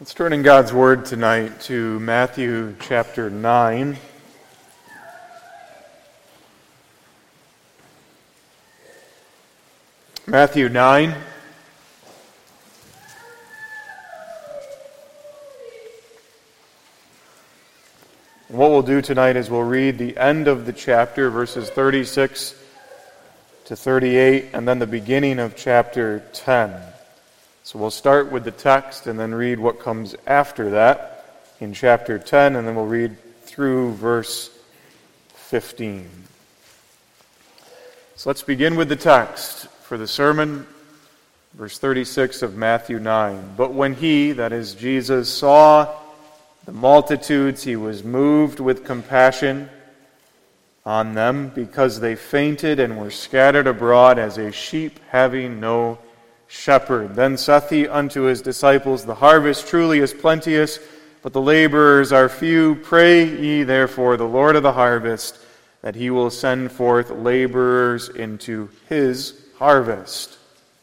Let's turn in God's Word tonight to Matthew chapter 9. Matthew 9. And what we'll do tonight is we'll read the end of the chapter, verses 36 to 38, and then the beginning of chapter 10. So we'll start with the text and then read what comes after that in chapter 10, and then we'll read through verse 15. So let's begin with the text for the sermon, verse 36 of Matthew 9. But when he, that is Jesus, saw the multitudes, he was moved with compassion on them, because they fainted and were scattered abroad as a sheep having no shepherd. Then saith he unto his disciples, The harvest truly is plenteous, but the laborers are few. Pray ye therefore the Lord of the harvest, that he will send forth laborers into his harvest.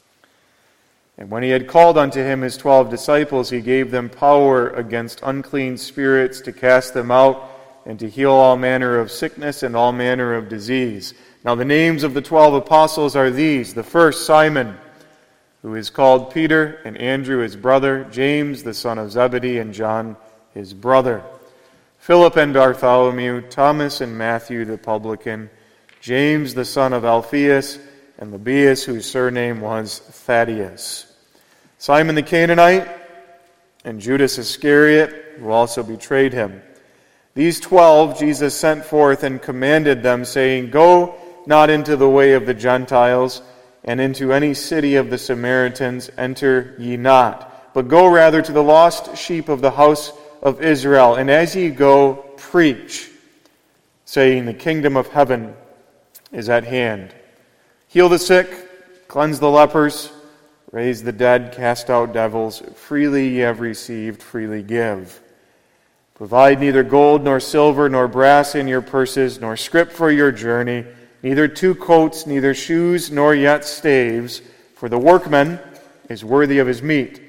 And when he had called unto him his 12 disciples, he gave them power against unclean spirits to cast them out, and to heal all manner of sickness and all manner of disease. Now the names of the 12 apostles are these: the first, Simon, who is called Peter, and Andrew his brother, James the son of Zebedee, and John his brother, Philip and Bartholomew, Thomas and Matthew the publican, James the son of Alphaeus, and Lebbaeus, whose surname was Thaddeus, Simon the Canaanite, and Judas Iscariot, who also betrayed him. These 12 Jesus sent forth and commanded them, saying, Go not into the way of the Gentiles, and into any city of the Samaritans enter ye not, but go rather to the lost sheep of the house of Israel. And as ye go, preach, saying, The kingdom of heaven is at hand. Heal the sick, cleanse the lepers, raise the dead, cast out devils. Freely ye have received, freely give. Provide neither gold nor silver nor brass in your purses, nor scrip for your journey, neither 2 coats, neither shoes, nor yet staves, for the workman is worthy of his meat.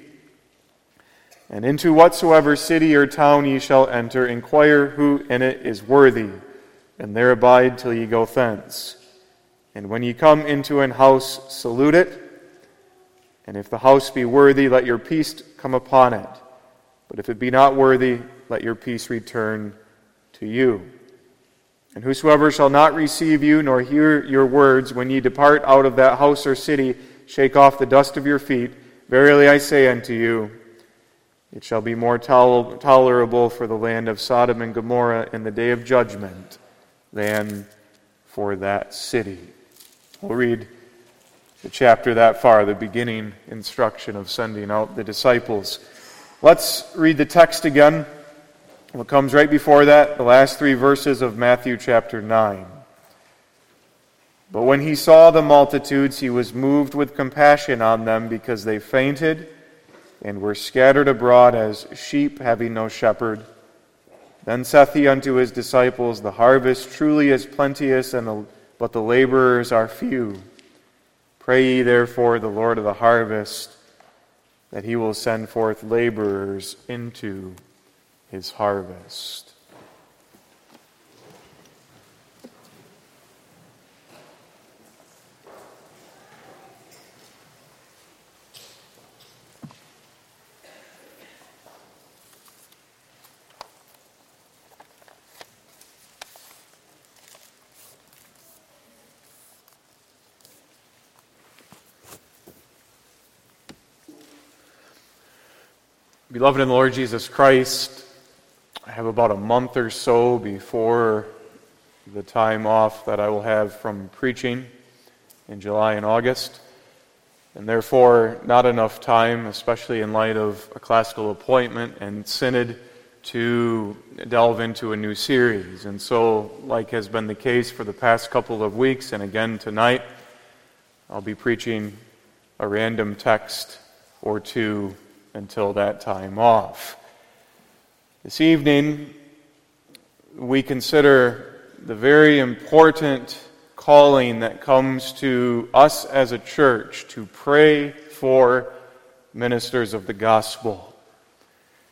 And into whatsoever city or town ye shall enter, inquire who in it is worthy, and there abide till ye go thence. And when ye come into an house, salute it. And if the house be worthy, let your peace come upon it. But if it be not worthy, let your peace return to you. And whosoever shall not receive you, nor hear your words, when ye depart out of that house or city, shake off the dust of your feet. Verily I say unto you, it shall be more tolerable for the land of Sodom and Gomorrah in the day of judgment than for that city. We'll read the chapter that far, the beginning instruction of sending out the disciples. Let's read the text again. What comes right before that, the last 3 verses of Matthew chapter 9. But when he saw the multitudes, he was moved with compassion on them, because they fainted and were scattered abroad as sheep having no shepherd. Then saith he unto his disciples, The harvest truly is plenteous, but the laborers are few. Pray ye therefore the Lord of the harvest, that he will send forth laborers into his harvest. Beloved in the Lord Jesus Christ, I have about a month or so before the time off that I will have from preaching in July and August, and therefore not enough time, especially in light of a classical appointment and synod, to delve into a new series. And so, like has been the case for the past couple of weeks, and again tonight, I'll be preaching a random text or two until that time off. This evening, we consider the very important calling that comes to us as a church to pray for ministers of the gospel.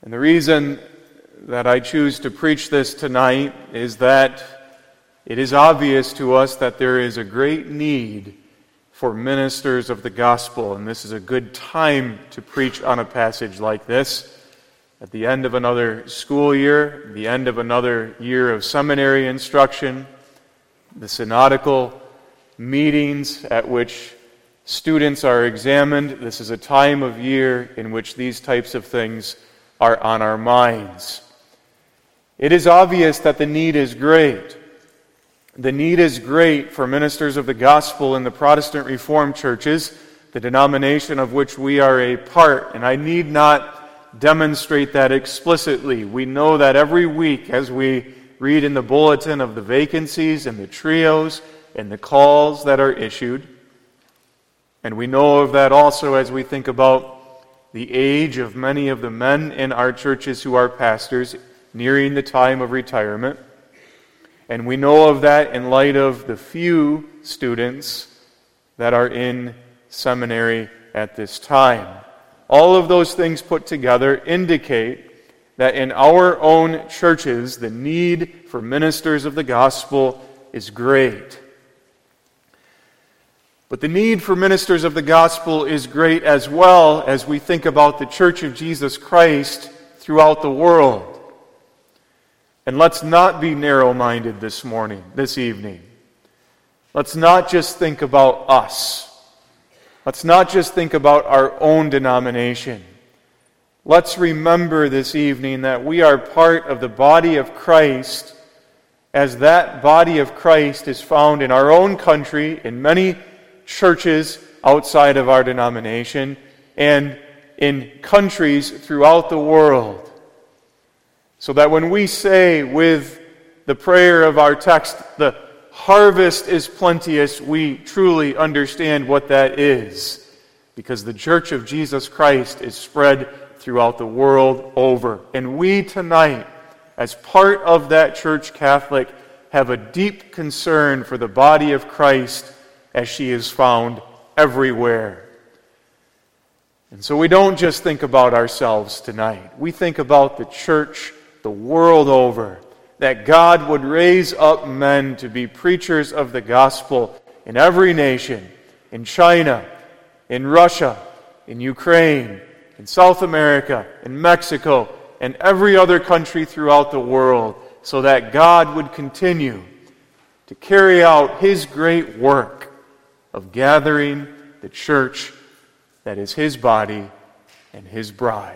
And the reason that I choose to preach this tonight is that it is obvious to us that there is a great need for ministers of the gospel, and this is a good time to preach on a passage like this. At the end of another school year, the end of another year of seminary instruction, the synodical meetings at which students are examined, this is a time of year in which these types of things are on our minds. It is obvious that the need is great. The need is great for ministers of the gospel in the Protestant Reformed churches, the denomination of which we are a part, and I need not demonstrate that explicitly. We know that every week as we read in the bulletin of the vacancies and the trios and the calls that are issued. And we know of that also as we think about the age of many of the men in our churches who are pastors nearing the time of retirement. And we know of that in light of the few students that are in seminary at this time. All of those things put together indicate that in our own churches, the need for ministers of the gospel is great. But the need for ministers of the gospel is great as well as we think about the Church of Jesus Christ throughout the world. And let's not be narrow-minded this evening. Let's not just think about us. Let's not just think about our own denomination. Let's remember this evening that we are part of the body of Christ, as that body of Christ is found in our own country, in many churches outside of our denomination, and in countries throughout the world. So that when we say with the prayer of our text, the harvest is plenteous, we truly understand what that is. Because the Church of Jesus Christ is spread throughout the world over. And we tonight, as part of that Church Catholic, have a deep concern for the body of Christ as she is found everywhere. And so we don't just think about ourselves tonight. We think about the church the world over, that God would raise up men to be preachers of the gospel in every nation, in China, in Russia, in Ukraine, in South America, in Mexico, and every other country throughout the world, so that God would continue to carry out His great work of gathering the church that is His body and His bride.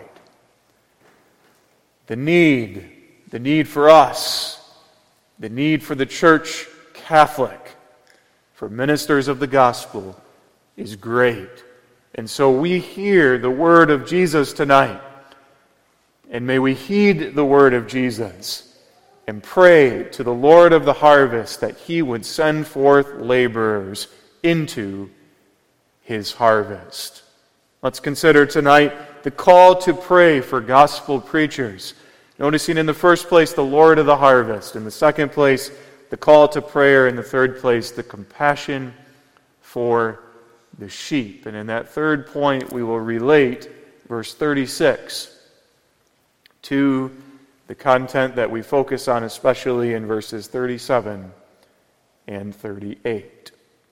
The need for us, the need for the Church Catholic, for ministers of the gospel is great. And so we hear the word of Jesus tonight, and may we heed the word of Jesus and pray to the Lord of the harvest that He would send forth laborers into His harvest. Let's consider tonight the call to pray for gospel preachers. Noticing in the first place the Lord of the harvest, in the second place the call to prayer, in the third place the compassion for the sheep. And in that third point we will relate verse 36 to the content that we focus on, especially in verses 37 and 38.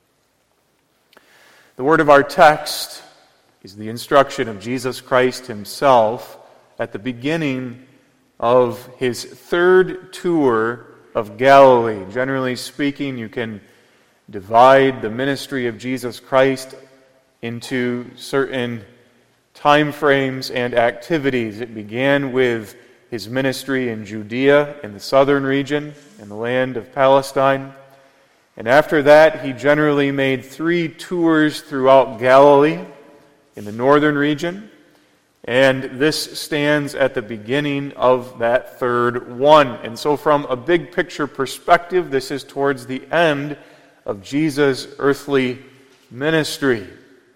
The word of our text is the instruction of Jesus Christ Himself at the beginning of His third tour of Galilee. Generally speaking, you can divide the ministry of Jesus Christ into certain time frames and activities. It began with His ministry in Judea, in the southern region, in the land of Palestine. And after that, He generally made 3 tours throughout Galilee, in the northern region. And this stands at the beginning of that third one. And so from a big picture perspective, this is towards the end of Jesus' earthly ministry.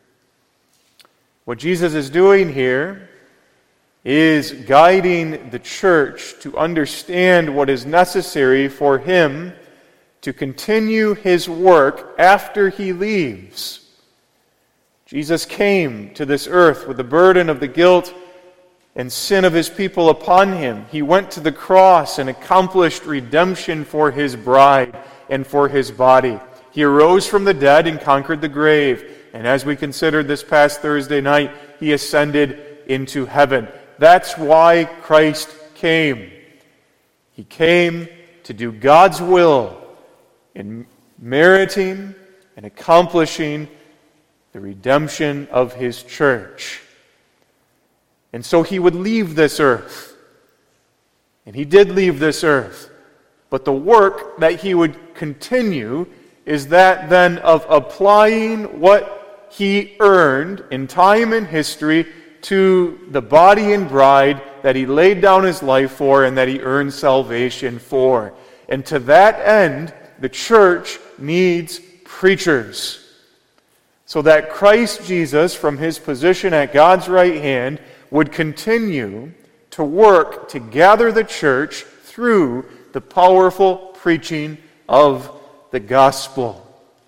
What Jesus is doing here is guiding the church to understand what is necessary for Him to continue His work after He leaves. Jesus came to this earth with the burden of the guilt and sin of his people upon him. He went to the cross and accomplished redemption for his bride and for his body. He arose from the dead and conquered the grave. And as we considered this past Thursday night, he ascended into heaven. That's why Christ came. He came to do God's will in meriting and accomplishing the redemption of his church. And so he would leave this earth. And he did leave this earth. But the work that he would continue is that then of applying what he earned in time and history to the body and bride that he laid down his life for and that he earned salvation for. And to that end, the church needs preachers. So that Christ Jesus, from his position at God's right hand, would continue to work to gather the church through the powerful preaching of the gospel.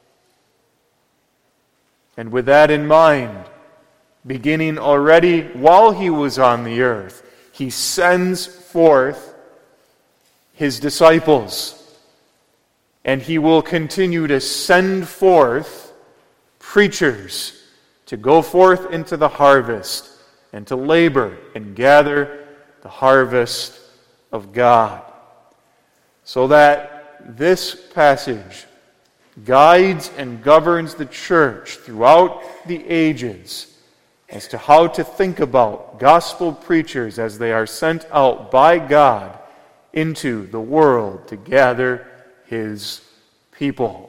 And with that in mind, beginning already while he was on the earth, he sends forth his disciples. And he will continue to send forth preachers to go forth into the harvest and to labor and gather the harvest of God. So that this passage guides and governs the church throughout the ages as to how to think about gospel preachers as they are sent out by God into the world to gather his people.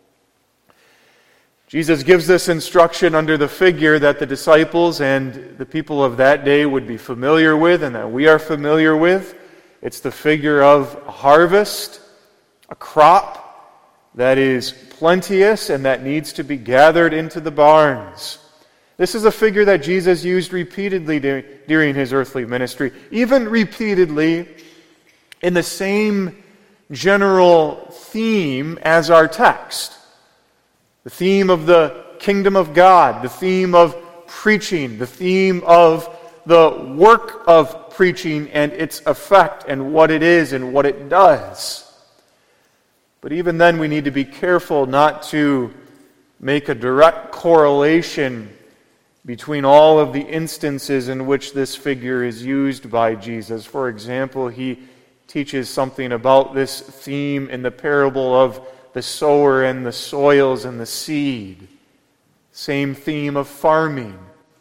Jesus gives this instruction under the figure that the disciples and the people of that day would be familiar with and that we are familiar with. It's the figure of a harvest, a crop that is plenteous and that needs to be gathered into the barns. This is a figure that Jesus used repeatedly during his earthly ministry, even repeatedly in the same general theme as our text. The theme of the kingdom of God, the theme of preaching, the theme of the work of preaching and its effect and what it is and what it does. But even then we need to be careful not to make a direct correlation between all of the instances in which this figure is used by Jesus. For example, he teaches something about this theme in the parable of the sower and the soils and the seed. Same theme of farming.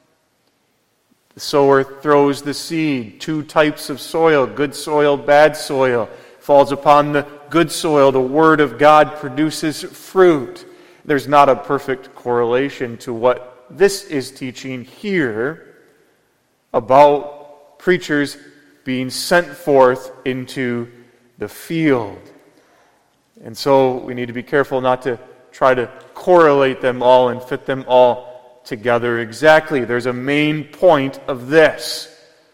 The sower throws the seed. Two types of soil, good soil, bad soil. Falls upon the good soil. The Word of God produces fruit. There's not a perfect correlation to what this is teaching here about preachers being sent forth into the field. And so we need to be careful not to try to correlate them all and fit them all together exactly. There's a main point of this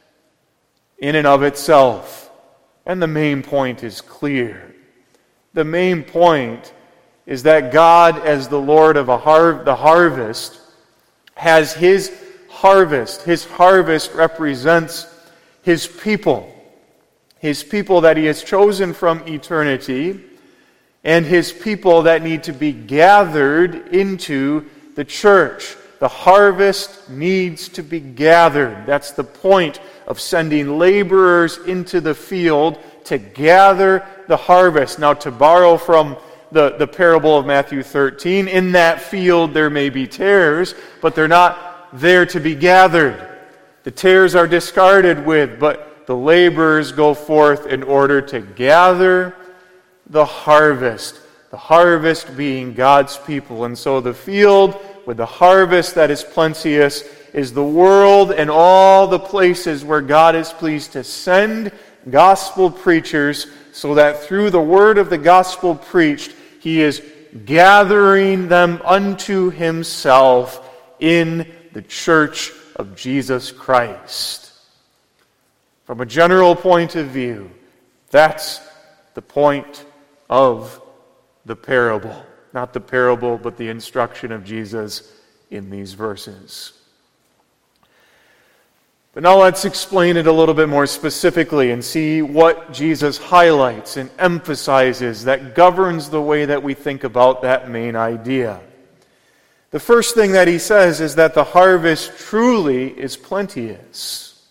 in and of itself. And the main point is clear. The main point is that God, as the Lord of the harvest, has his harvest. His harvest represents his people. His people that he has chosen from eternity, and his people that need to be gathered into the church. The harvest needs to be gathered. That's the point of sending laborers into the field to gather the harvest. Now, to borrow from the parable of Matthew 13, in that field there may be tares, but they're not there to be gathered. The tares are discarded with, but the laborers go forth in order to gather the harvest being God's people. And so the field with the harvest that is plenteous is the world and all the places where God is pleased to send gospel preachers so that through the word of the gospel preached, he is gathering them unto himself in the church of Jesus Christ. From a general point of view, that's the point of the parable. Not the parable, but the instruction of Jesus in these verses. But now let's explain it a little bit more specifically and see what Jesus highlights and emphasizes that governs the way that we think about that main idea. The first thing that he says is that the harvest truly is plenteous.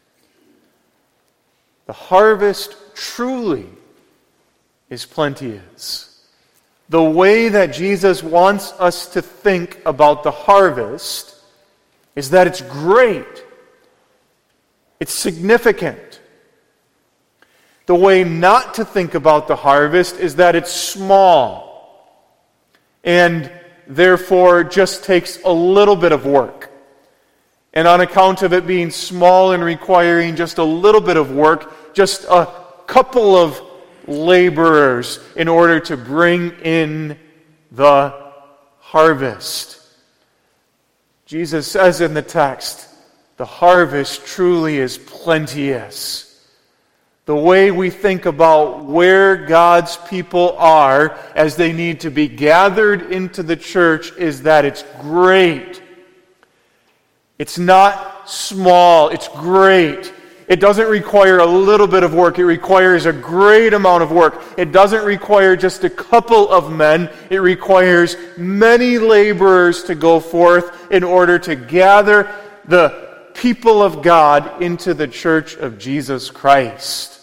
The harvest truly is plenteous. The way that Jesus wants us to think about the harvest is that it's great. It's significant. The way not to think about the harvest is that it's small and therefore just takes a little bit of work. And on account of it being small and requiring just a little bit of work, just a couple of laborers in order to bring in the harvest. Jesus says in the text, the harvest truly is plenteous. The way we think about where God's people are as they need to be gathered into the church is that it's great. It's not small, it's great. It doesn't require a little bit of work. It requires a great amount of work. It doesn't require just a couple of men. It requires many laborers to go forth in order to gather the people of God into the church of Jesus Christ.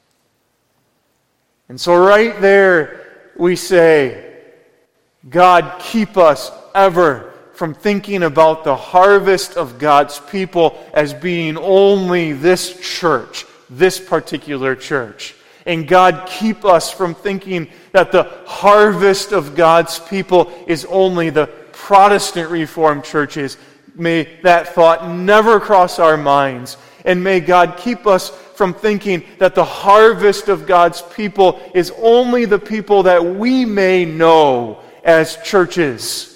And so right there we say, God, keep us ever from thinking about the harvest of God's people as being only this church, this particular church. And God, keep us from thinking that the harvest of God's people is only the Protestant Reformed churches. May that thought never cross our minds. And may God keep us from thinking that the harvest of God's people is only the people that we may know as churches.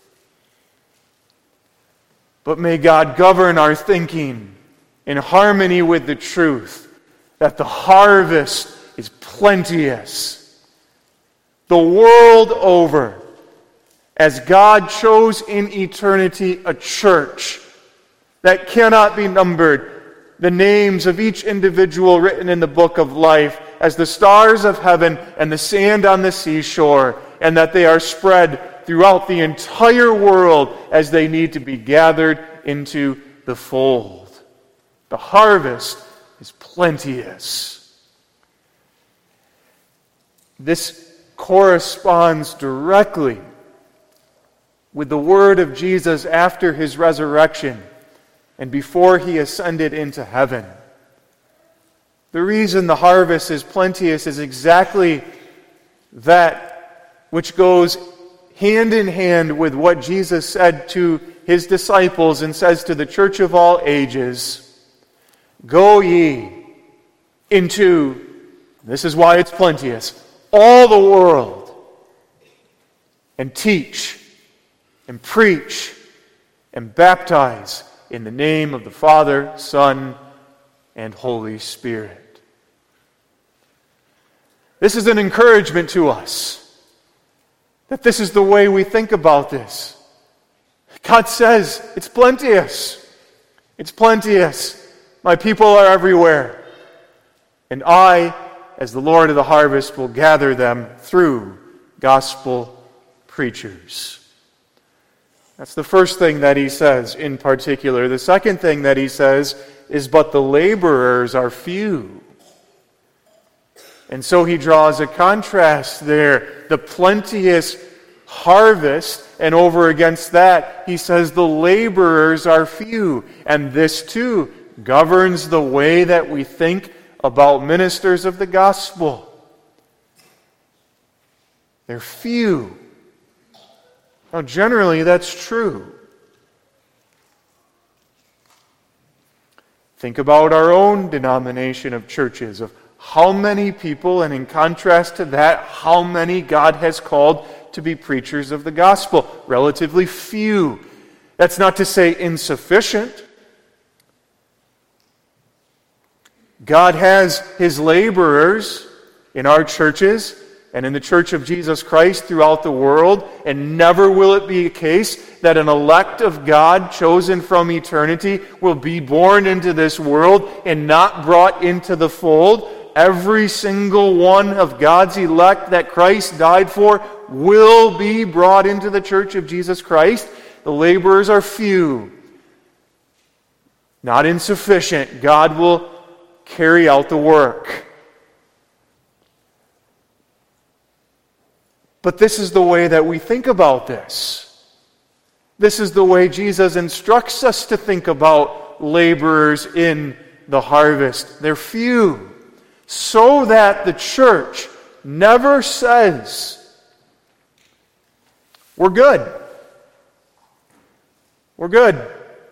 But may God govern our thinking in harmony with the truth that the harvest is plenteous. The world over, as God chose in eternity a church that cannot be numbered, the names of each individual written in the book of life as the stars of heaven and the sand on the seashore, and that they are spread throughout the entire world as they need to be gathered into the fold. The harvest is plenteous. This corresponds directly with the word of Jesus after his resurrection and before he ascended into heaven. The reason the harvest is plenteous is exactly that which goes hand in hand with what Jesus said to his disciples and says to the church of all ages, go ye into, this is why it's plenteous, all the world, and teach and preach and baptize in the name of the Father, Son, and Holy Spirit. This is an encouragement to us that this is the way we think about this. God says it's plenteous. It's plenteous. My people are everywhere. And I, as the Lord of the harvest, will gather them through gospel preachers. That's the first thing that he says in particular. The second thing that he says is, but the laborers are few. And so he draws a contrast there. The plenteous harvest, and over against that, he says the laborers are few. And this too governs the way that we think about ministers of the gospel. They're few. Now, generally, that's true. Think about our own denomination of churches, of how many people, and in contrast to that, how many God has called to be preachers of the gospel. Relatively few. That's not to say insufficient. God has his laborers in our churches, and in the Church of Jesus Christ throughout the world, and never will it be a case that an elect of God chosen from eternity will be born into this world and not brought into the fold. Every single one of God's elect that Christ died for will be brought into the Church of Jesus Christ. The laborers are few, not insufficient. God will carry out the work. But this is the way that we think about this. This is the way Jesus instructs us to think about laborers in the harvest. They're few, so that the church never says, we're good. We're good.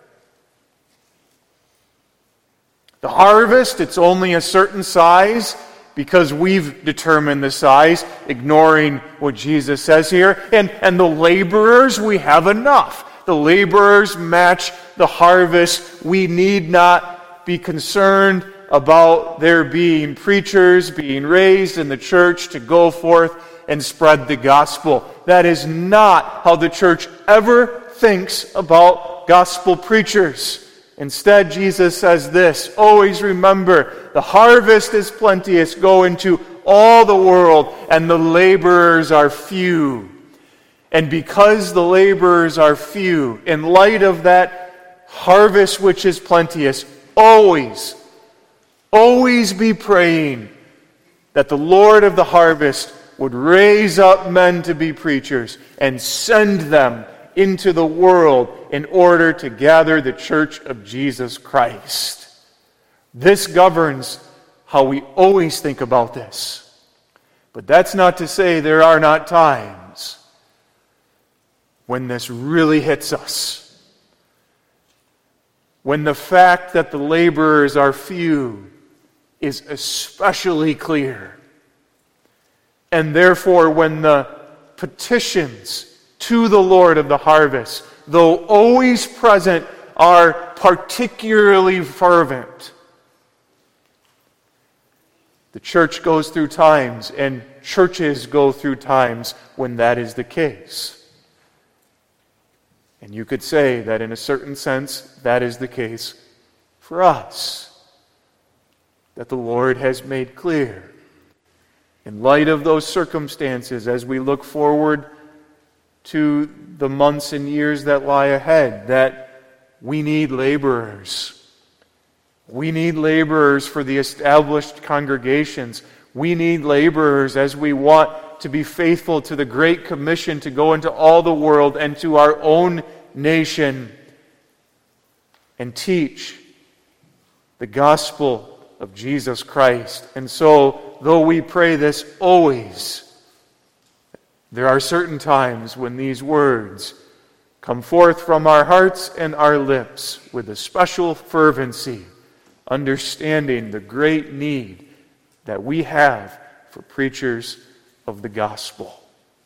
The harvest, it's only a certain size because we've determined the size, ignoring what Jesus says here. And the laborers, we have enough. The laborers match the harvest. We need not be concerned about there being preachers being raised in the church to go forth and spread the gospel. That is not how the church ever thinks about gospel preachers. Instead, Jesus says this, always remember, the harvest is plenteous, go into all the world, and the laborers are few. And because the laborers are few, in light of that harvest which is plenteous, always be praying that the Lord of the harvest would raise up men to be preachers and send them into the world in order to gather the church of Jesus Christ. This governs how we always think about this. But that's not to say there are not times when this really hits us. When the fact that the laborers are few is especially clear. And therefore, when the petitions to the Lord of the harvest, though always present, are particularly fervent. The church goes through times, and churches go through times when that is the case. And you could say that in a certain sense, that is the case for us. That the Lord has made clear. In light of those circumstances, as we look forward to the months and years that lie ahead, that we need laborers. We need laborers for the established congregations. We need laborers as we want to be faithful to the Great Commission to go into all the world and to our own nation and teach the gospel of Jesus Christ. And so, though we pray this always, there are certain times when these words come forth from our hearts and our lips with a special fervency, understanding the great need that we have for preachers of the gospel.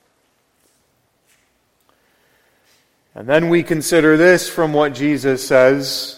And then we consider this from what Jesus says,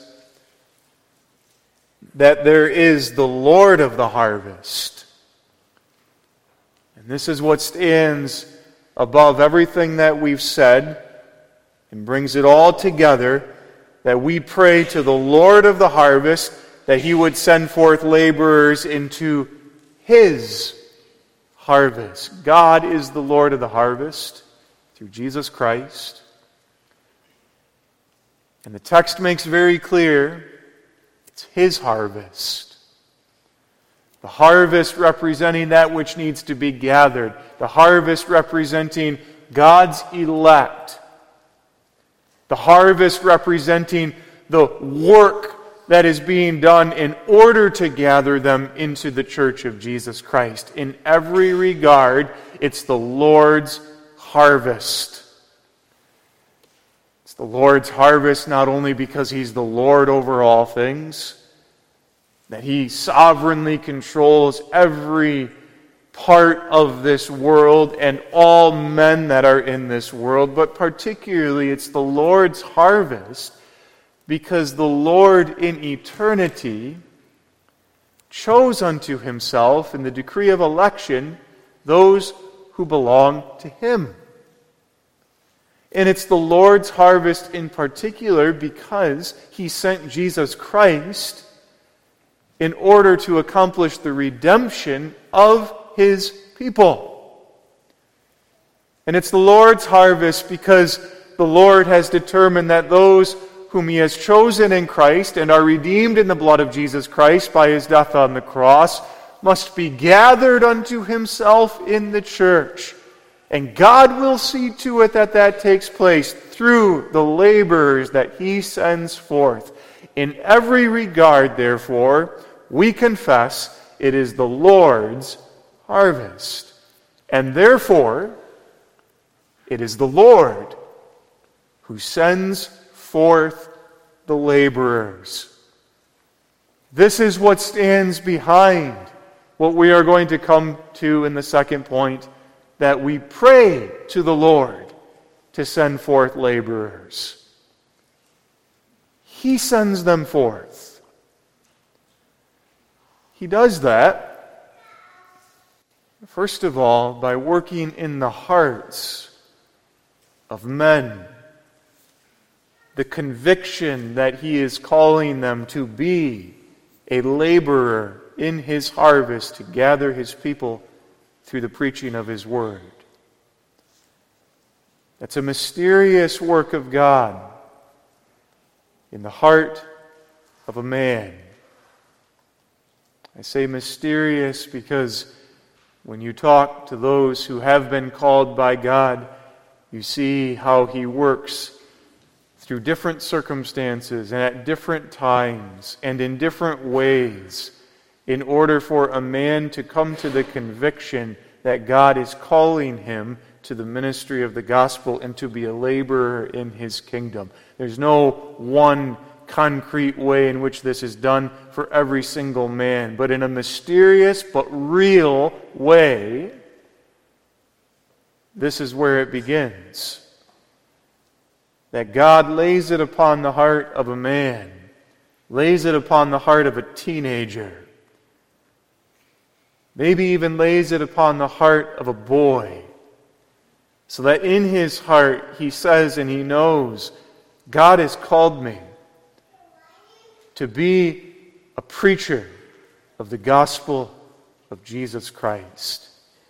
that there is the Lord of the harvest. And this is what stands above everything that we've said and brings it all together, that we pray to the Lord of the harvest that He would send forth laborers into His harvest. God is the Lord of the harvest through Jesus Christ. And the text makes very clear it's His harvest. The harvest representing that which needs to be gathered. The harvest representing God's elect. The harvest representing the work that is being done in order to gather them into the church of Jesus Christ. In every regard, it's the Lord's harvest. It's the Lord's harvest not only because He's the Lord over all things, that He sovereignly controls every part of this world and all men that are in this world, but particularly it's the Lord's harvest because the Lord in eternity chose unto Himself in the decree of election those who belong to Him. And it's the Lord's harvest in particular because He sent Jesus Christ in order to accomplish the redemption of His people. And it's the Lord's harvest because the Lord has determined that those whom He has chosen in Christ and are redeemed in the blood of Jesus Christ by His death on the cross must be gathered unto Himself in the church. And God will see to it that that takes place through the laborers that He sends forth. In every regard, therefore, we confess it is the Lord's harvest. And therefore, it is the Lord who sends forth the laborers. This is what stands behind what we are going to come to in the second point, that we pray to the Lord to send forth laborers. He sends them forth. He does that, first of all, by working in the hearts of men. The conviction that He is calling them to be a laborer in His harvest to gather His people through the preaching of His Word. That's a mysterious work of God in the heart of a man. I say mysterious because when you talk to those who have been called by God, you see how He works through different circumstances and at different times and in different ways in order for a man to come to the conviction that God is calling him to the ministry of the gospel and to be a laborer in His kingdom. There's no one concrete way in which this is done for every single man, but in a mysterious but real way, this is where it begins. That God lays it upon the heart of a man, lays it upon the heart of a teenager, maybe even lays it upon the heart of a boy, so that in his heart he says and he knows, God has called me to be a preacher of the gospel of Jesus Christ.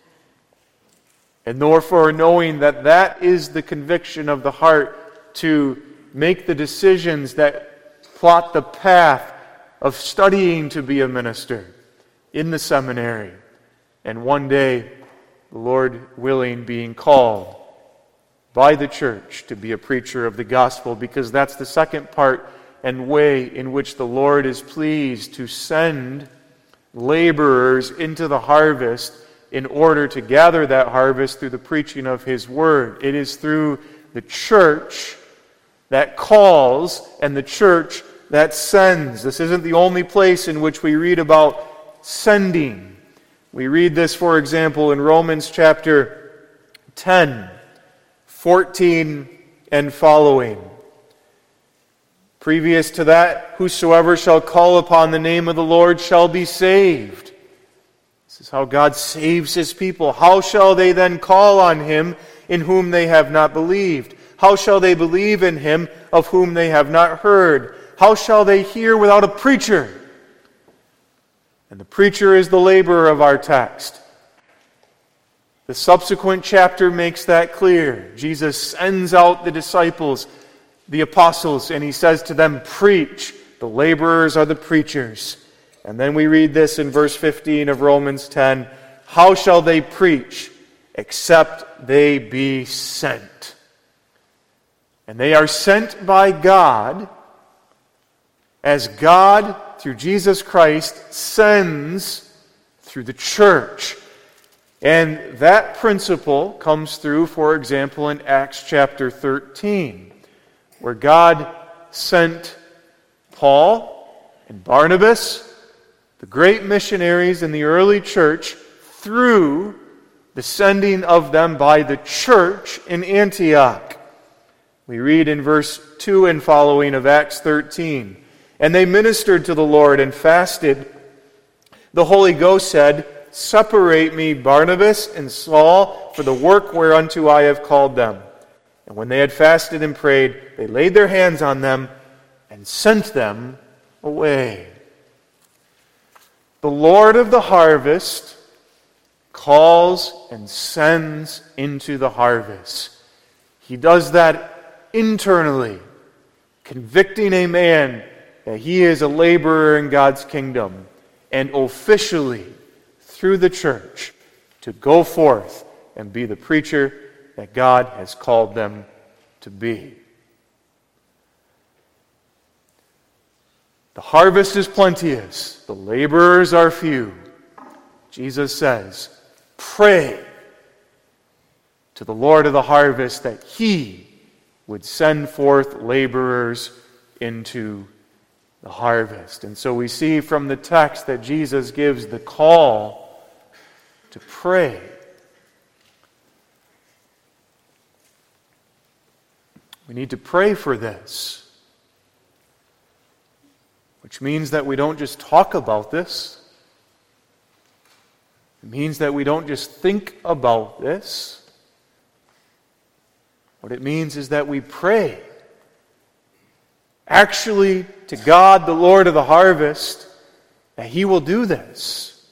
And therefore, knowing that that is the conviction of the heart, to make the decisions that plot the path of studying to be a minister in the seminary, and one day, the Lord willing, being called by the church to be a preacher of the gospel, because that's the second part and way in which the Lord is pleased to send laborers into the harvest in order to gather that harvest through the preaching of His Word. It is through the church that calls and the church that sends. This isn't the only place in which we read about sending. We read this, for example, in Romans chapter 10, 14 and following. Previous to that, whosoever shall call upon the name of the Lord shall be saved. This is how God saves His people. How shall they then call on Him in whom they have not believed? How shall they believe in Him of whom they have not heard? How shall they hear without a preacher? And the preacher is the laborer of our text. The subsequent chapter makes that clear. Jesus sends out the disciples, the apostles, and He says to them, preach. The laborers are the preachers. And then we read this in verse 15 of Romans 10. How shall they preach except they be sent? And they are sent by God as God, through Jesus Christ, sends through the church. And that principle comes through, for example, in Acts chapter 13, where God sent Paul and Barnabas, the great missionaries in the early church, through the sending of them by the church in Antioch. We read in verse 2 and following of Acts 13, and they ministered to the Lord and fasted. The Holy Ghost said, Separate me, Barnabas and Saul, for the work whereunto I have called them. And when they had fasted and prayed, they laid their hands on them and sent them away. The Lord of the harvest calls and sends into the harvest. He does that internally, convicting a man that he is a laborer in God's kingdom, and officially through the church to go forth and be the preacher that God has called them to be. The harvest is plenteous, the laborers are few. Jesus says, pray to the Lord of the harvest that He would send forth laborers into the harvest. And so we see from the text that Jesus gives the call to pray. We need to pray for this, which means that we don't just talk about this. It means that we don't just think about this. What it means is that we pray actually to God, the Lord of the harvest, that He will do this.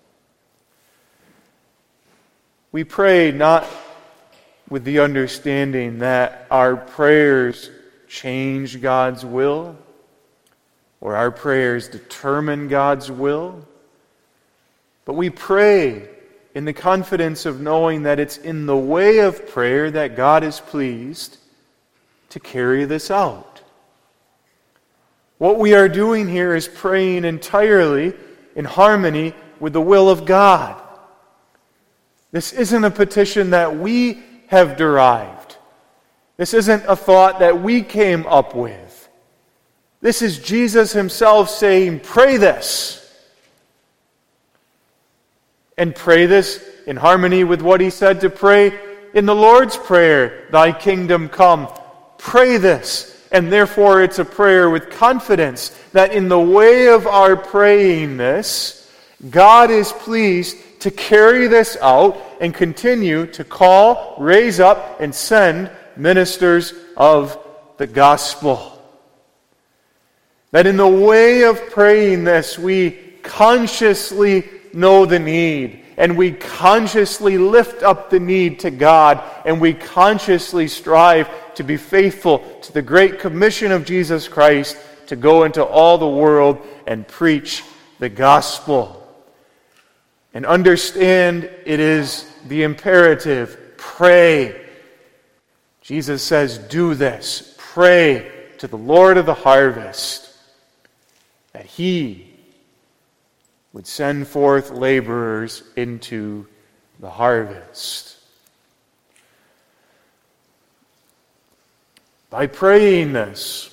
We pray not with the understanding that our prayers change God's will, or our prayers determine God's will, but we pray in the confidence of knowing that it's in the way of prayer that God is pleased to carry this out. What we are doing here is praying entirely in harmony with the will of God. This isn't a petition that we have derived. This isn't a thought that we came up with. This is Jesus Himself saying, pray this. And pray this in harmony with what He said to pray in the Lord's Prayer, Thy kingdom come. Pray this. And therefore it's a prayer with confidence that in the way of our praying this, God is pleased to carry this out and continue to call, raise up, and send ministers of the gospel. That in the way of praying this, we consciously know the need, and we consciously lift up the need to God, and we consciously strive to be faithful to the great commission of Jesus Christ to go into all the world and preach the gospel. And understand it is the imperative. Pray. Jesus says, do this. Pray to the Lord of the harvest that He would send forth laborers into the harvest. By praying this,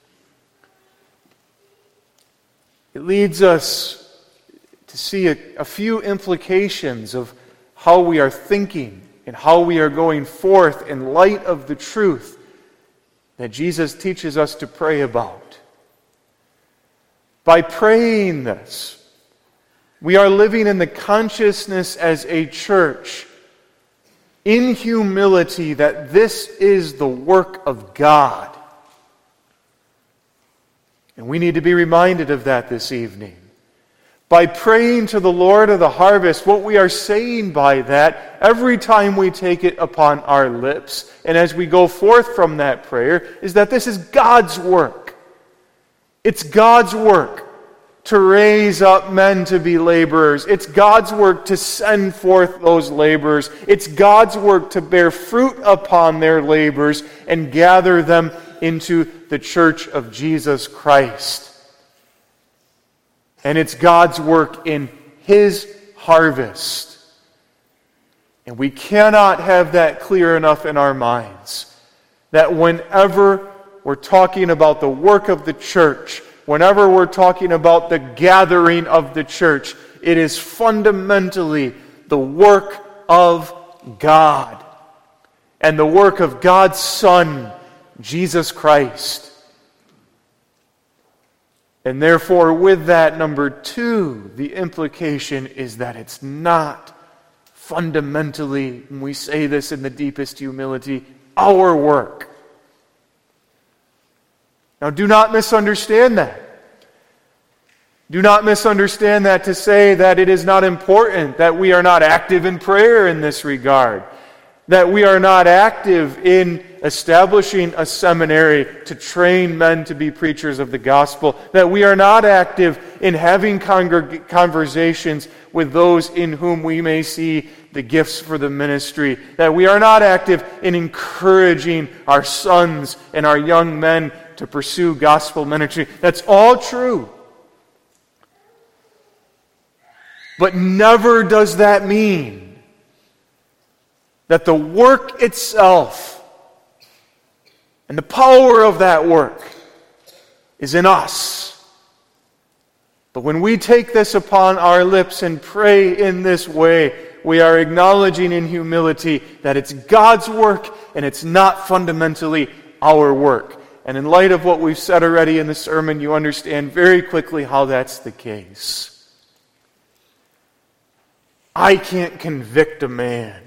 it leads us to see a few implications of how we are thinking and how we are going forth in light of the truth that Jesus teaches us to pray about. By praying this, we are living in the consciousness as a church, in humility, that this is the work of God. And we need to be reminded of that this evening. By praying to the Lord of the harvest, what we are saying by that, every time we take it upon our lips, and as we go forth from that prayer, is that this is God's work. It's God's work to raise up men to be laborers. It's God's work to send forth those laborers. It's God's work to bear fruit upon their labors and gather them into the church of Jesus Christ. And it's God's work in His harvest. And we cannot have that clear enough in our minds, that whenever we're talking about the work of the church, whenever we're talking about the gathering of the church, it is fundamentally the work of God and the work of God's Son, Jesus Christ. And therefore, with that, number two, the implication is that it's not fundamentally, and we say this in the deepest humility, our work. Now, do not misunderstand that. Do not misunderstand that to say that it is not important, that we are not active in prayer in this regard, that we are not active in establishing a seminary to train men to be preachers of the gospel, that we are not active in having conversations with those in whom we may see the gifts for the ministry, that we are not active in encouraging our sons and our young men to pursue gospel ministry. That's all true. But never does that mean that the work itself and the power of that work is in us. But when we take this upon our lips and pray in this way, we are acknowledging in humility that it's God's work and it's not fundamentally our work. And in light of what we've said already in the sermon, you understand very quickly how that's the case. I can't convict a man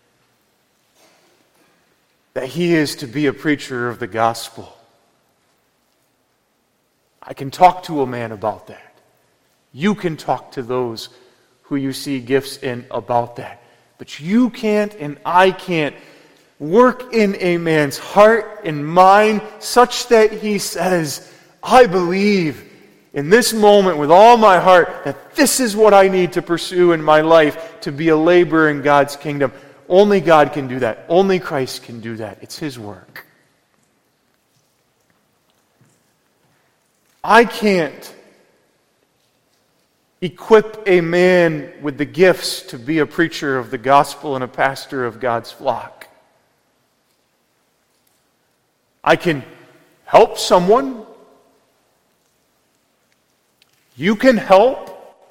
that he is to be a preacher of the gospel. I can talk to a man about that. You can talk to those who you see gifts in about that. But you can't and I can't work in a man's heart and mind such that he says, I believe in this moment with all my heart that this is what I need to pursue in my life to be a laborer in God's kingdom. Only God can do that. Only Christ can do that. It's His work. I can't equip a man with the gifts to be a preacher of the gospel and a pastor of God's flock. I can help someone. You can help.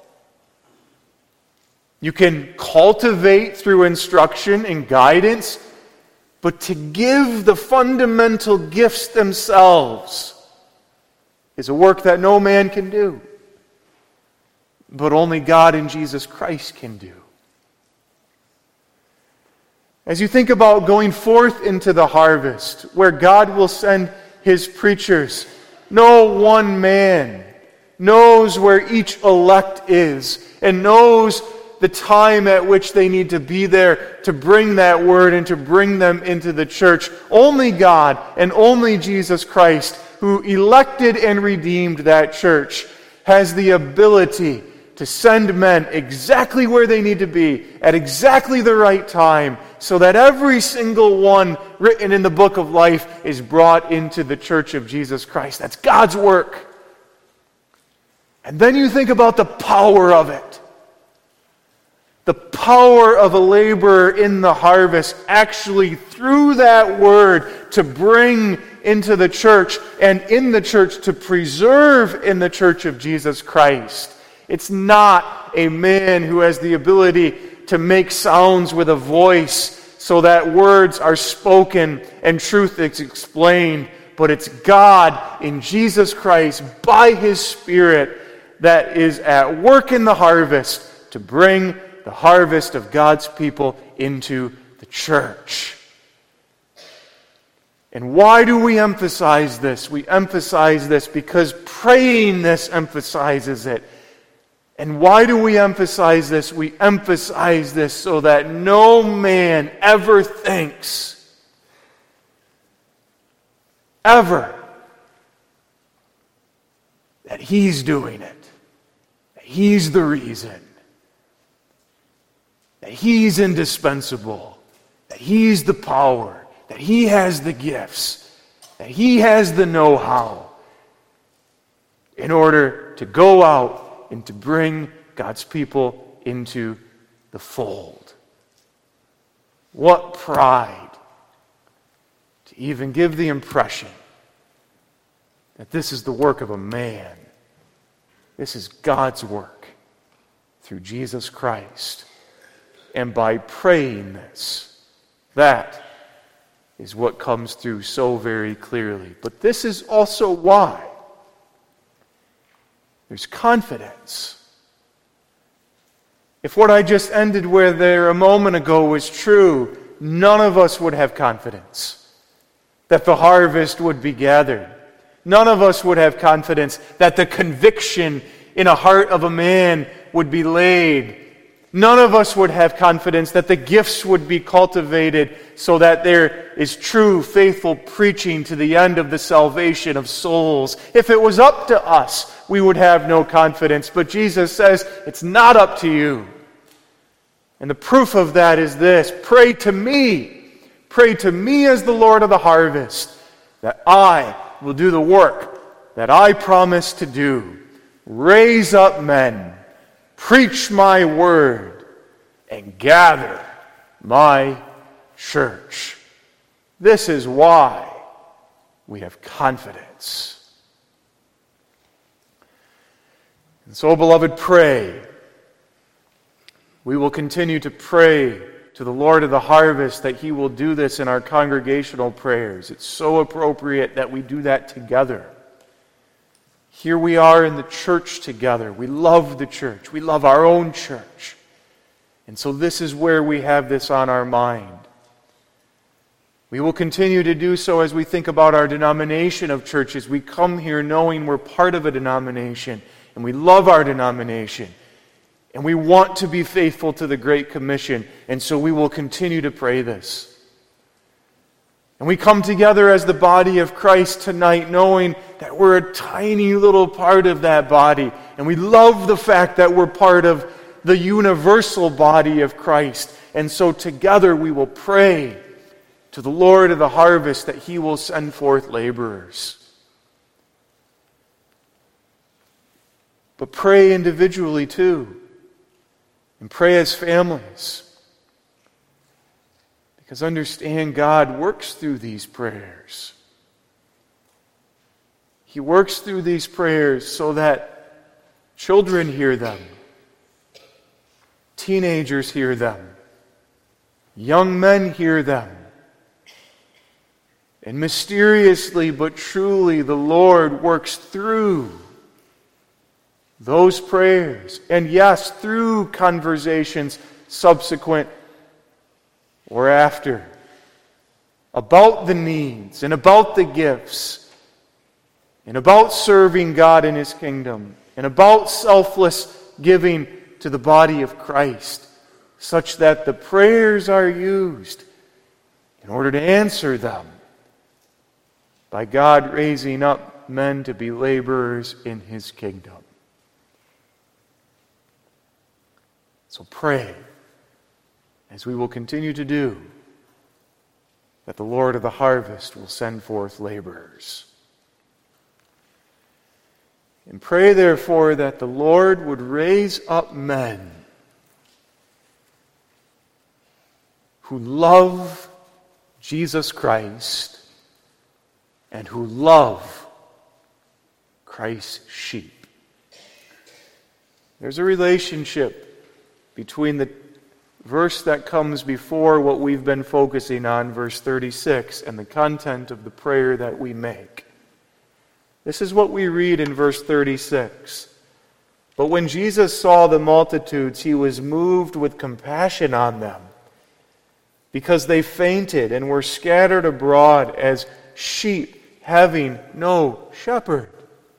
You can cultivate through instruction and guidance, but to give the fundamental gifts themselves is a work that no man can do, but only God and Jesus Christ can do. As you think about going forth into the harvest, where God will send His preachers, no one man knows where each elect is and knows the time at which they need to be there to bring that word and to bring them into the church. Only God and only Jesus Christ, who elected and redeemed that church, has the ability to send men exactly where they need to be at exactly the right time so that every single one written in the book of life is brought into the church of Jesus Christ. That's God's work. And then you think about the power of it. The power of a laborer in the harvest, actually through that word to bring into the church and in the church to preserve in the church of Jesus Christ. It's not a man who has the ability to make sounds with a voice so that words are spoken and truth is explained, but it's God in Jesus Christ by His Spirit that is at work in the harvest to bring the harvest of God's people into the church. And why do we emphasize this? We emphasize this because praying this emphasizes it. And why do we emphasize this? We emphasize this so that no man ever thinks, ever, that he's doing it, that he's the reason, that he's indispensable, that he's the power, that he has the gifts, that he has the know-how in order to go out and to bring God's people into the fold. What pride to even give the impression that this is the work of a man. This is God's work through Jesus Christ. And by praying this, that is what comes through so very clearly. But this is also why There's confidence. If what I just ended with there a moment ago was true, none of us would have confidence that the harvest would be gathered. None of us would have confidence that the conviction in a heart of a man would be laid. None of us would have confidence that the gifts would be cultivated so that there is true, faithful preaching to the end of the salvation of souls. If it was up to us, we would have no confidence. But Jesus says, it's not up to you. And the proof of that is this: pray to me. Pray to me as the Lord of the harvest, that I will do the work that I promise to do. Raise up men, preach my word, and gather my church. This is why we have confidence. And so, beloved, pray. We will continue to pray to the Lord of the harvest that He will do this in our congregational prayers. It's so appropriate that we do that together. Here we are in the church together. We love the church. We love our own church. And so this is where we have this on our mind. We will continue to do so as we think about our denomination of churches. We come here knowing we're part of a denomination, and we love our denomination. And we want to be faithful to the Great Commission, and so we will continue to pray this. And we come together as the body of Christ tonight knowing that we're a tiny little part of that body, and we love the fact that we're part of the universal body of Christ. And so together we will pray to the Lord of the harvest that He will send forth laborers. But pray individually too. And pray as families. Because understand, God works through these prayers. He works through these prayers so that children hear them. Teenagers hear them. Young men hear them. And mysteriously but truly, the Lord works through those prayers, and yes, through conversations subsequent or after, about the needs and about the gifts and about serving God in His kingdom and about selfless giving to the body of Christ, such that the prayers are used in order to answer them by God raising up men to be laborers in His kingdom. So pray, as we will continue to do, that the Lord of the harvest will send forth laborers. And pray, therefore, that the Lord would raise up men who love Jesus Christ and who love Christ's sheep. There's a relationship between the verse that comes before what we've been focusing on, verse 36, and the content of the prayer that we make. This is what we read in verse 36. But when Jesus saw the multitudes, He was moved with compassion on them, because they fainted and were scattered abroad as sheep having no shepherd.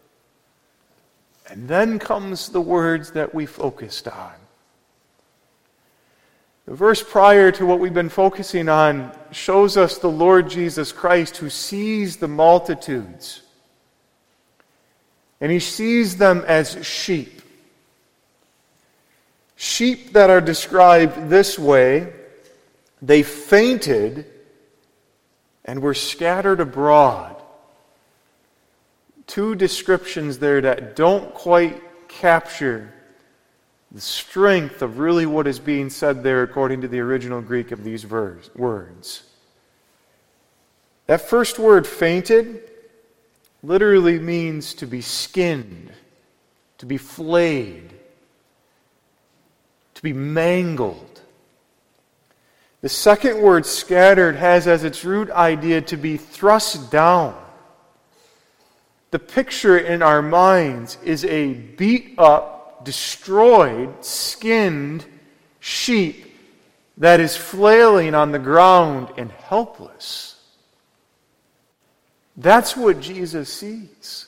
And then comes the words that we focused on. The verse prior to what we've been focusing on shows us the Lord Jesus Christ who sees the multitudes. And He sees them as sheep. Sheep that are described this way: they fainted and were scattered abroad. Two descriptions there that don't quite capture the strength of really what is being said there according to the original Greek of these words. That first word, fainted, literally means to be skinned, to be flayed, to be mangled. The second word, scattered, has as its root idea to be thrust down, the picture in our minds is a beat up, destroyed, skinned sheep that is flailing on the ground and helpless. That's what Jesus sees.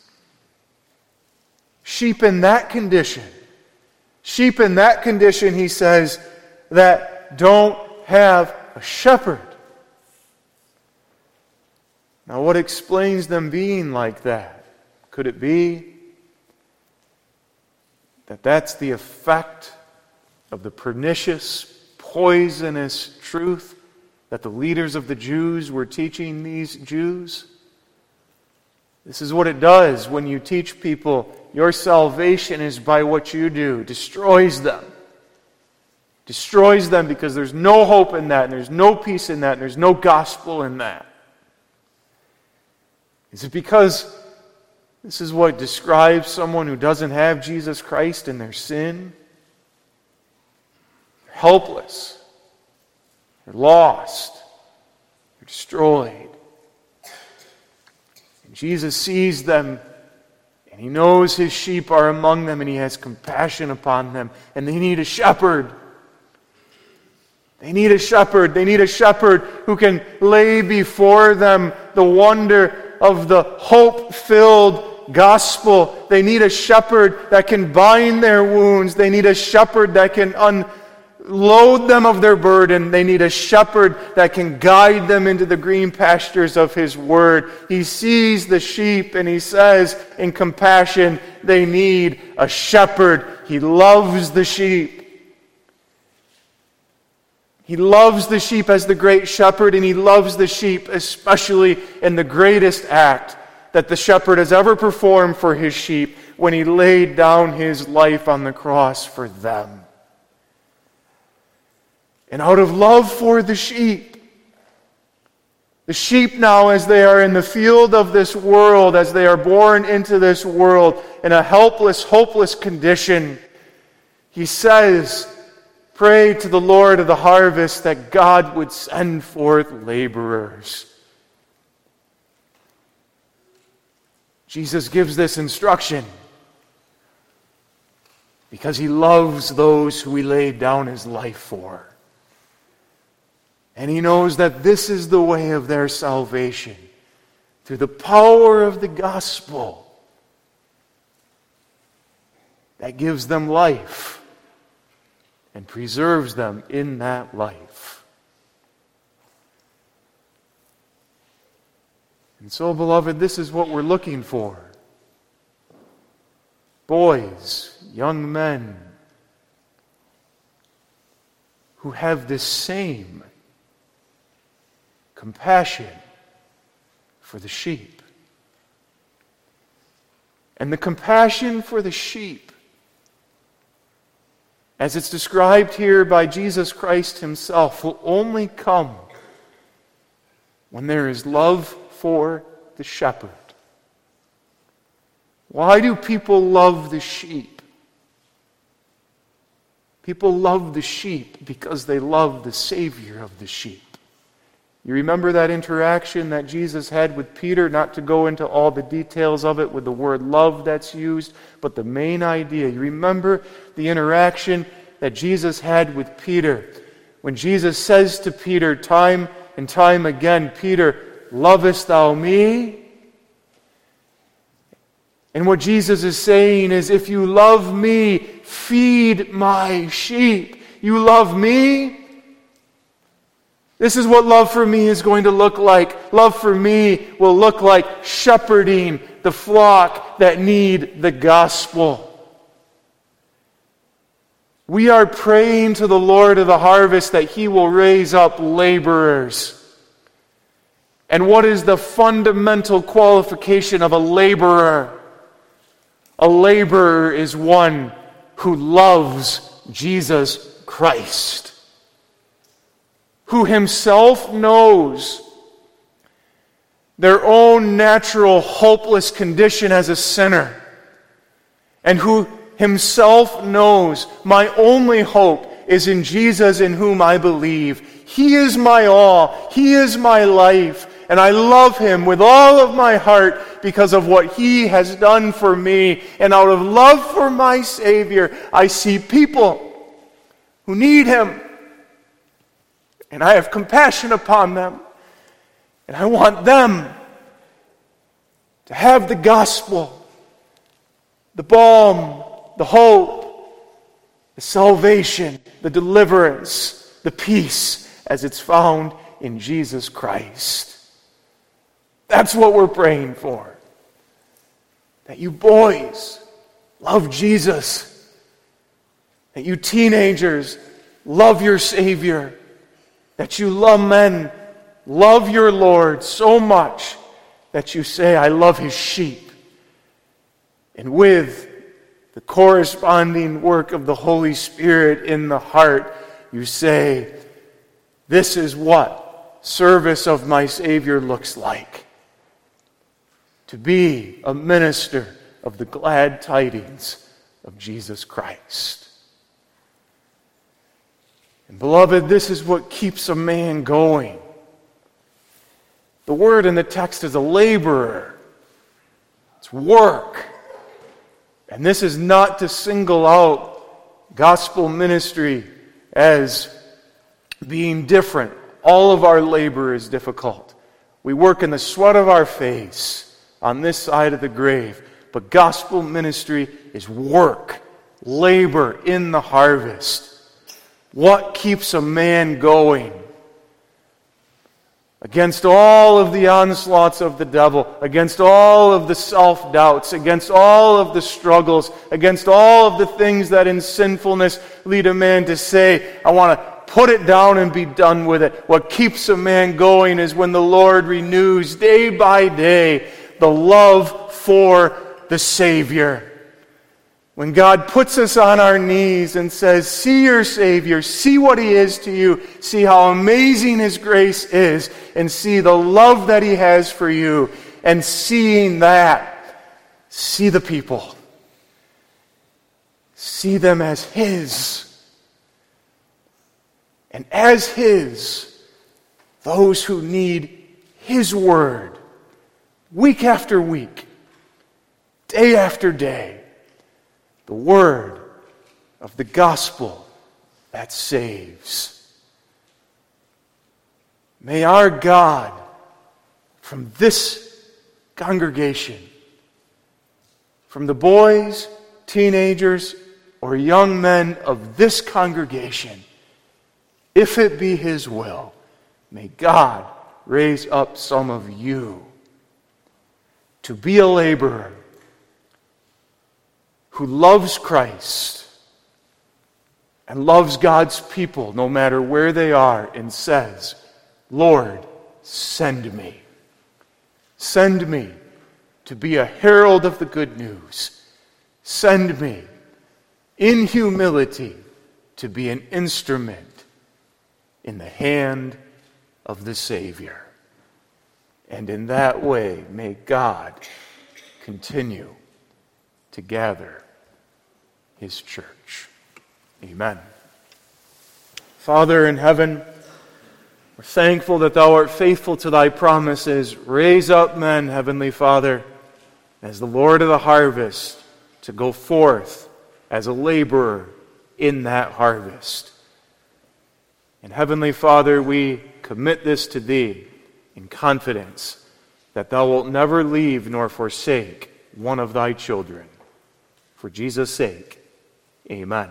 Sheep in that condition. Sheep in that condition, he says, that don't have a shepherd. Now, what explains them being like that? Could it be that that's the effect of the pernicious, poisonous truth that the leaders of the Jews were teaching these Jews? This is what it does when you teach people your salvation is by what you do. Destroys them. Destroys them because there's no hope in that, and there's no peace in that, and there's no gospel in that. Is it because this is what describes someone who doesn't have Jesus Christ in their sin? They're helpless. They're lost. They're destroyed. And Jesus sees them, and He knows His sheep are among them, and He has compassion upon them, and they need a shepherd. They need a shepherd. They need a shepherd who can lay before them the wonder of the hope-filled gospel. They need a shepherd that can bind their wounds. They need a shepherd that can unload them of their burden. They need a shepherd that can guide them into the green pastures of His Word. He sees the sheep and He says in compassion, they need a shepherd. He loves the sheep. He loves the sheep as the great shepherd, and He loves the sheep especially in the greatest act that the shepherd has ever performed for His sheep when He laid down His life on the cross for them. And out of love for the sheep now as they are in the field of this world, as they are born into this world in a helpless, hopeless condition, He says, pray to the Lord of the harvest that God would send forth laborers. Jesus gives this instruction because He loves those who He laid down His life for. And He knows that this is the way of their salvation, through the power of the gospel that gives them life and preserves them in that life. And so, beloved, this is what we're looking for. Boys, young men, who have this same compassion for the sheep. And the compassion for the sheep, as it's described here by Jesus Christ Himself, will only come when there is love for the shepherd. Why do people love the sheep? People love the sheep because they love the Savior of the sheep. You remember that interaction that Jesus had with Peter? Not to go into all the details of it with the word love that's used, but the main idea. You remember the interaction that Jesus had with Peter when Jesus says to Peter time and time again, Peter, lovest thou me? And what Jesus is saying is, if you love me, feed my sheep. You love me? This is what love for me is going to look like. Love for me will look like shepherding the flock that need the gospel. We are praying to the Lord of the harvest that He will raise up laborers. And what is the fundamental qualification of a laborer? A laborer is one who loves Jesus Christ, who himself knows their own natural hopeless condition as a sinner, and who himself knows my only hope is in Jesus in whom I believe. He is my all. He is my life. And I love Him with all of my heart because of what He has done for me. And out of love for my Savior, I see people who need Him. And I have compassion upon them. And I want them to have the gospel, the balm, the hope, the salvation, the deliverance, the peace as it's found in Jesus Christ. That's what we're praying for. That you boys love Jesus. That you teenagers love your Savior. That you men love your Lord so much that you say, I love His sheep. And with the corresponding work of the Holy Spirit in the heart, you say, this is what service of my Savior looks like. To be a minister of the glad tidings of Jesus Christ. And beloved, this is what keeps a man going. The word in the text is a laborer. It's work. And this is not to single out gospel ministry as being different. All of our labor is difficult. We work in the sweat of our face on this side of the grave. But gospel ministry is work, labor in the harvest. What keeps a man going? Against all of the onslaughts of the devil, against all of the self-doubts, against all of the struggles, against all of the things that in sinfulness lead a man to say, I want to put it down and be done with it. What keeps a man going is when the Lord renews day by day the love for the Savior. When God puts us on our knees and says, see your Savior, see what He is to you, see how amazing His grace is, and see the love that He has for you, and seeing that, see the people. See them as His. And as His, those who need His Word, week after week, day after day, the word of the gospel that saves. May our God, from this congregation, from the boys, teenagers, or young men of this congregation, if it be His will, may God raise up some of you to be a laborer who loves Christ and loves God's people no matter where they are and says, Lord, send me. Send me to be a herald of the good news. Send me in humility to be an instrument in the hand of the Savior. And in that way, may God continue to gather His church. Amen. Father in heaven, we're thankful that Thou art faithful to Thy promises. Raise up men, Heavenly Father, as the Lord of the harvest, to go forth as a laborer in that harvest. And Heavenly Father, we commit this to Thee in confidence that Thou wilt never leave nor forsake one of Thy children. For Jesus' sake, amen.